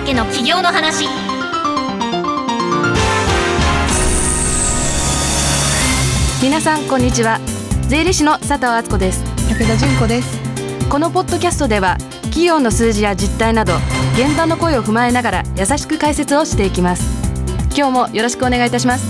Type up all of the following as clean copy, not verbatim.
介の起業の話。 皆さんこんにちは。税理士の佐藤敦子です。 武田純子です。 このポッドキャストでは企業の数字や実態など現場の声を踏まえながら優しく解説をしていきます。今日もよろしくお願いいたします。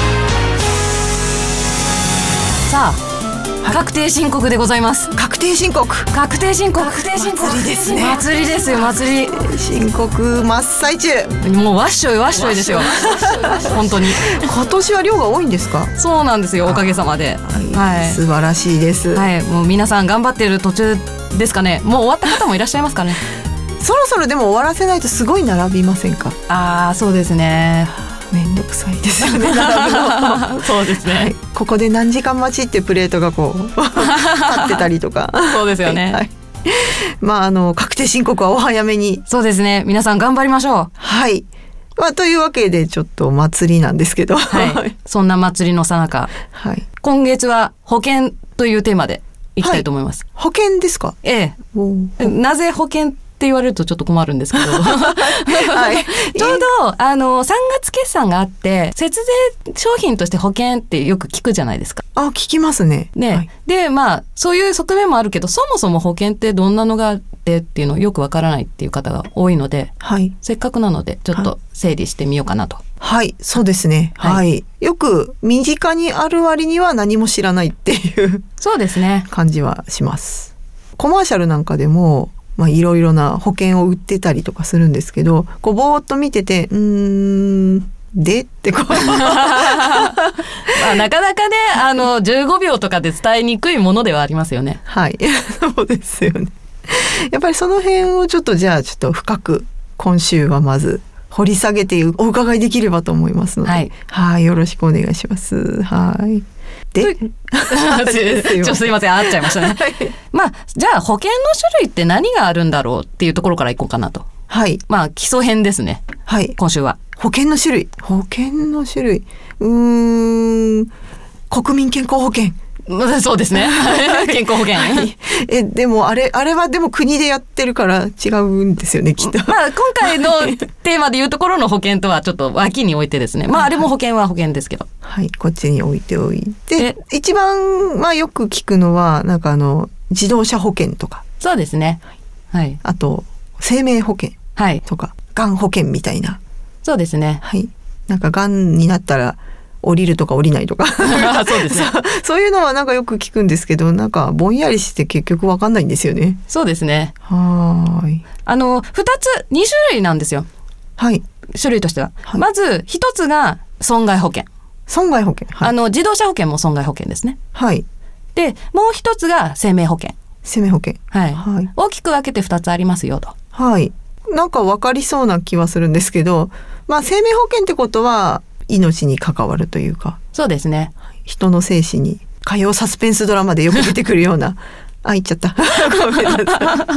さあ確定申告でございます。 確定申告祭りですね。祭りですよ。祭り申告真っ最中。 もうわっしょいですよ本当に今年は量が多いんですか？ そうなんですよ、おかげさまで、 はい、素晴らしいです、 はい、もう皆さん頑張っている途中ですかね。もう終わった方もいらっしゃいますかねそろそろでも終わらせないとすごい並びませんか？ そうですね。 めんどくさいですよね並ぶのそうですね、 はい、ここで何時間待ちってプレートがこう立ってたりとかそうですよね、はい、 確定申告はお早めに。 そうですね、皆さん頑張りましょう。 はい、というわけでちょっと祭りなんですけど、 はい、そんな祭りの最中、はい、今月は保険というテーマでいきたいと思います、 はい、保険ですか？ ええ。なぜ保険って言われるとちょっと困るんですけど、はい、ちょうど3月決算があって節税商品として保険ってよく聞くじゃないですか。 聞きますね。 はい、でそういう側面もあるけど、そもそも保険ってどんなのがあってっていうのをよくわからないっていう方が多いので、はい、せっかくなのでちょっと整理してみようかなと。 はい、そうですね、はいはい、よく身近にある割には何も知らないっていうそうですね感じはします。コマーシャルなんかでもいろいろな保険を売ってたりとかするんですけど、こうぼーっと見ててでってこうなかなかね15秒とかで伝えにくいものではありますよね。 はいそうですよね。やっぱりその辺をちょっと深く今週はまず掘り下げてお伺いできればと思いますので、はい、はい、よろしくお願いします。はいでちょっとすいません、合っちゃいましたね、はい、じゃあ保険の種類って何があるんだろうっていうところからいこうかなと。はい、基礎編ですね、はい、今週は保険の種類国民健康保険。 そうですね健康保険、はい、 でもあれはでも国でやってるから違うんですよね、きっと。 今回のテーマでいうところの保険とはちょっと脇に置いてですね、あれも保険は保険ですけど、 はい、こっちに置いておいて、一番よく聞くのは自動車保険とか。 そうですね、はい、 あと生命保険とか、がん保険みたいな。そうですね、はい、がんになったら降りるとか降りないとかそうですねそういうのはよく聞くんですけど、ぼんやりして結局分かんないんですよね。 そうですね。 はい。 2種類なんですよ。はい。種類としては、はい、まず一つが損害保険。はい、自動車保険も損害保険ですね。はい。でもう一つが生命保険。はい。はい、大きく分けて2つありますよと。はい。 分かりそうな気はするんですけど、生命保険ってことは命に関わるというか。 そうですね。 人の生死に、火曜サスペンスドラマでよく出てくるような言っちゃったごめんなさ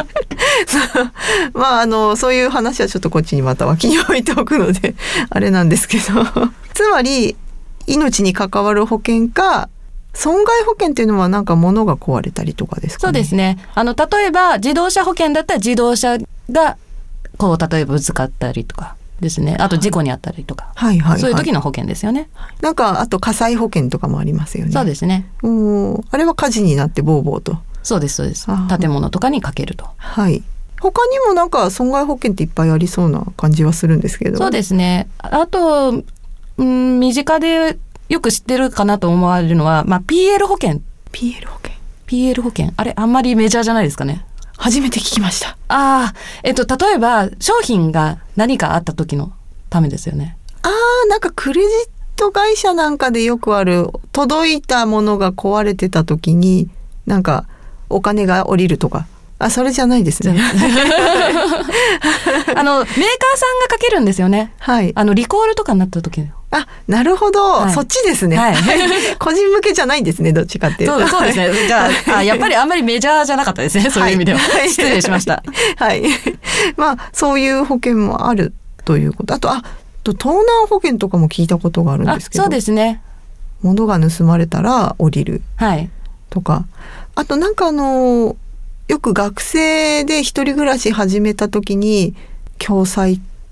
いそういう話はちょっとこっちにまた脇に置いておくのであれなんですけどつまり命に関わる保険か、損害保険っていうのは物が壊れたりとかですかね。 そうですね。例えば自動車保険だったら自動車が例えばぶつかったりとかですね、あと事故にあったりとか、はいはいはい、そういう時の保険ですよね。 あと火災保険とかもありますよね。 そうですね。 あれは火事になってボーボーと。 そうです。建物とかにかけると。 はい。他にも損害保険っていっぱいありそうな感じはするんですけど。 そうですね。あと身近でよく知ってるかなと思われるのは、PL 保険。PL 保険、あれあんまりメジャーじゃないですかね。 初めて聞きました。 例えば商品が何かあった時のためですよね。 クレジット会社なんかでよくある、届いたものが壊れてた時にお金が降りるとか。それじゃないですね。メーカーさんがかけるんですよね。はい。リコールとかになった時。 なるほど、 はい、 そっちですね。はい、個人向けじゃないんですね、どっちかっていうと。 そうですね。じゃあやっぱりあんまりメジャーじゃなかったですね。そういう意味では、はい、失礼しました。 はい。そういう保険もあるということ。あと盗難保険とかも聞いたことがあるんですけど。 そうですね。 物が盗まれたら降りるとか、はい、あとよく学生で一人暮らし始めた時に共済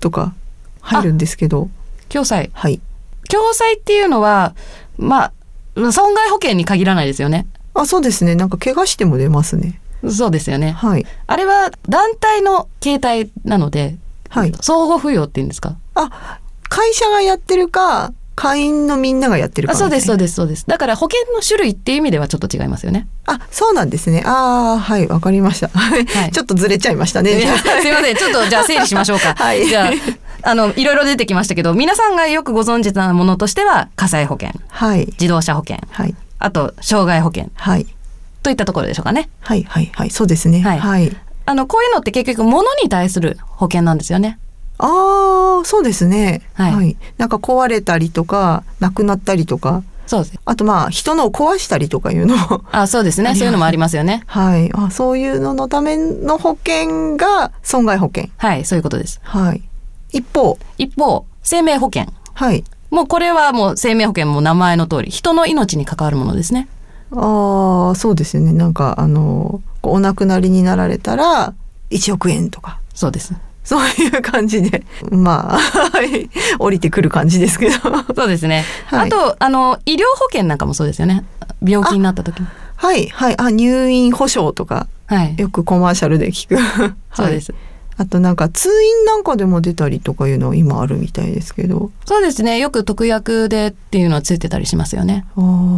とか入るんですけど。 共済。 はい。 共済っていうのは、まあ、損害保険に限らないですよね。 そうですね。なんか怪我しても出ますね。 そうですよね。 はい。 あれは団体の形態なので、 はい、 相互扶養って言うんですか？ 会社がやってるか、会員のみんながやってるかみたいな。 そうです。だから保険の種類っていう意味ではちょっと違いますよね。 そうなんですね。はい、わかりました。はい、ちょっとずれちゃいましたね。 すいません。ちょっとじゃあ整理しましょうか。 はい。 じゃあ、いろいろ出てきましたけど、皆さんがよくご存知なものとしては、火災保険、 はい、 自動車保険、 はい、 あと、障害保険、 はい、 といったところでしょうかね。 はい、そうですね。はい。 こういうのって結局、物に対する保険なんですよね。 そうですね。はい。なんか壊れたりとか、なくなったりとか。 そうです。 あと人のを壊したりとかいうのも。 そうですね。そういうのもありますよね。 はい。そういうののための保険が損害保険。 はい、そういうことです。 はい。一方、 生命保険。 はい。 もうこれはもう生命保険も名前の通り、人の命に関わるものですね。 そうですね。なんかお亡くなりになられたら1億円とか。 そうです。 そういう感じで降りてくる感じですけど。 そうですね。はい、あと医療保険なんかもそうですよね。病気になった時に。 はい。入院保障とか、はい、よくコマーシャルで聞く。 そうです。 あとなんか通院なんかでも出たりとかいうの今あるみたいですけど。 そうですね。よく特約でっていうのはついてたりしますよね。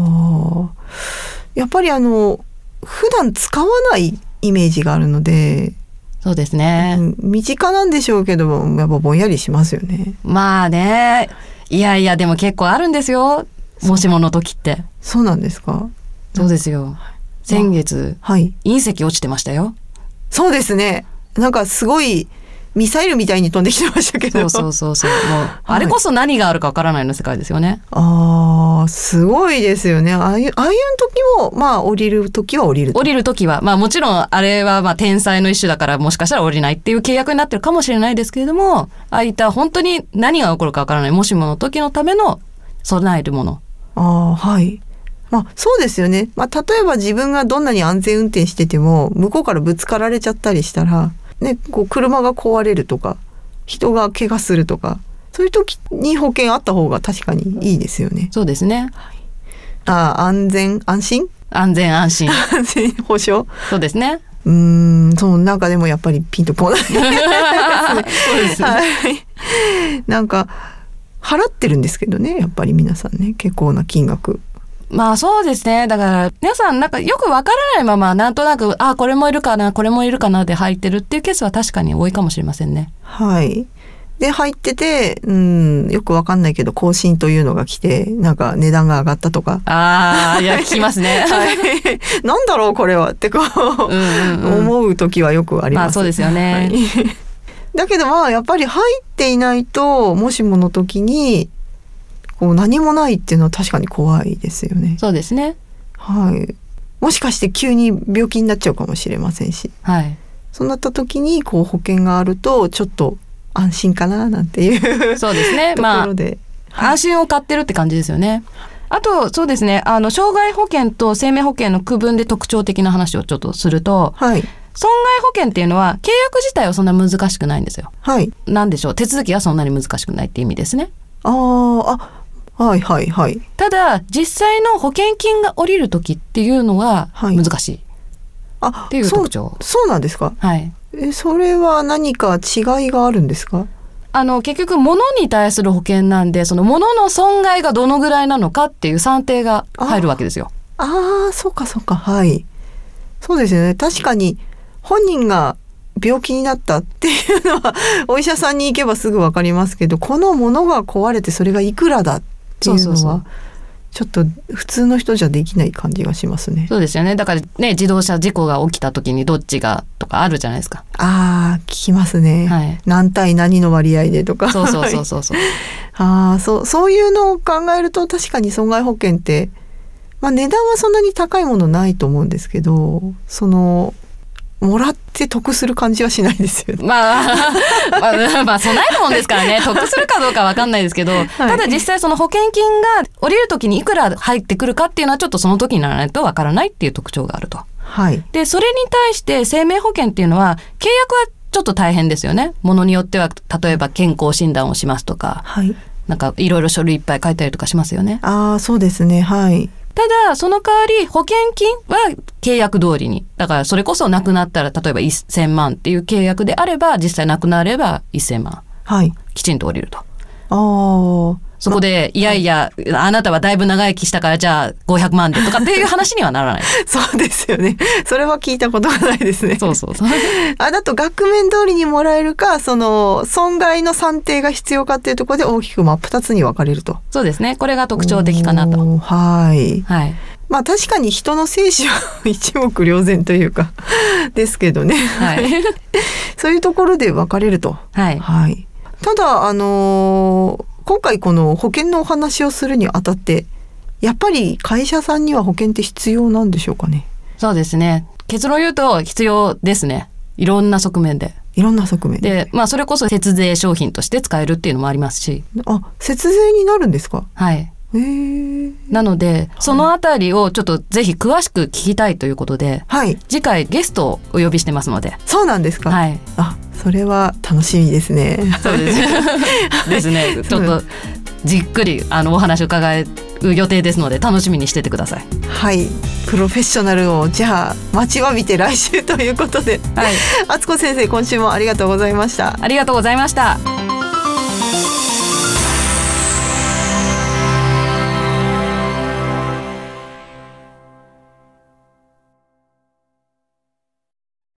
やっぱり普段使わないイメージがあるので。 そうですね。 身近なんでしょうけどやっぱぼんやりしますよね。 まあね。いやでも結構あるんですよ。もしもの時って。 そうなんですか？ そうですよ。先月、はい、隕石落ちてましたよ。 そうですね。なんかすごいミサイルみたいに飛んできてましたけど。 そう。もうあれこそ何があるかわからないの世界ですよね。 すごいですよね。ああいう時も降りる時は降りる時はもちろんあれは天災の一種だからもしかしたら降りないっていう契約になってるかもしれないですけれども、ああいった本当に何が起こるかわからないもしもの時のための備えるもの。 はい。そうですよね。例えば自分がどんなに安全運転してても向こうからぶつかられちゃったりしたらね、車が壊れるとか人が怪我するとかそういう時に保険あった方が確かにいいですよね。 そうですね。 安全安心安全保障。 そうですね。 なんかでもやっぱりピンとこないそうです、はい、なんか払ってるんですけどね、やっぱり皆さんね、結構な金額。 そうですね。だから皆さんなんかよくわからないままなんとなくこれもいるかなこれもいるかなで入ってるっていうケースは確かに多いかもしれませんね。 はい。で入っててよくわかんないけど更新というのが来てなんか値段が上がったとか。 いや聞きますね。 はい。なんだろうこれはって思う時はよくあります。 そうですよね。はい、 だけどやっぱり入っていないともしもの時に何もないっていうのは確かに怖いですよね。 そうですね。 はい。もしかして急に病気になっちゃうかもしれませんし、 はい。 そうなった時に保険があるとちょっと安心かななんていうそうですね。ところで、安心を買ってるって感じですよね。あとそうですね。障害保険と生命保険の区分で特徴的な話をちょっとすると、はい。損害保険っていうのは契約自体はそんな難しくないんですよ。はい。なんでしょう。手続きはそんなに難しくないっていう意味ですね。 はいはいはい。 ただ実際の保険金が下りる時っていうのは難しい、っていう特徴。 そうなんですか。 はい。 それは何か違いがあるんですか。 結局物に対する保険なんでその物の損害がどのぐらいなのかっていう算定が入るわけですよ。 そうかはい。そうですよね。確かに本人が病気になったっていうのはお医者さんに行けばすぐ分かりますけど、この物が壊れてそれがいくらだっていうのはちょっと普通の人じゃできない感じがしますね。 そうですよね。だからね、自動車事故が起きた時にどっちがとかあるじゃないですか。 聞きますね、はい、何対何の割合でとか。そうそういうのを考えると確かに損害保険って、値段はそんなに高いものないと思うんですけど、もらって得する感じはしないですよね。 備えるもんですからね、得するかどうかわかんないですけど、はい、ただ実際その保険金が降りるときにいくら入ってくるかっていうのはちょっとその時にならないとわからないっていう特徴があると。はい。で、それに対して生命保険っていうのは契約はちょっと大変ですよね。ものによっては例えば健康診断をしますとか、はい、なんかいろいろ書類いっぱい書いたりとかしますよね。 ああ、そうですね。はい。 ただその代わり保険金は契約通りに、だからそれこそ亡くなったら例えば1000万っていう契約であれば、実際亡くなれば1000万、はい、きちんと降りると。あ、そこでいやいや、あなたはだいぶ長生きしたからじゃあ500万でとかっていう話にはならないそうですよね。それは聞いたことがないですね。 そうそうそうだと額面通りにもらえるか、その損害の算定が必要かっていうところで大きく真っ二つに分かれると。 そうですね。これが特徴的かなと。 はい、はい。まあ確かに人の生死は一目瞭然というかですけどね、はい、そういうところで分かれると。はい、はい。ただ今回この保険のお話をするにあたって、やっぱり会社さんには保険って必要なんでしょうかね。 そうですね。結論言うと必要ですね。いろんな側面で。 いろんな側面で、まあそれこそ節税商品として使えるっていうのもありますし。 あ、節税になるんですか。 はい。なのでそのあたりをちょっとぜひ詳しく聞きたいということで、はい、次回ゲストをお呼びしてますので。 そうなんですか。はい。あ、それは楽しみですね。 そうですですね。ちょっとじっくりお話を伺う予定ですので、楽しみにしててください。 はい。プロフェッショナルをじゃあ待ちわびて来週ということで、はい、敦子先生、今週もありがとうございました。 ありがとうございました。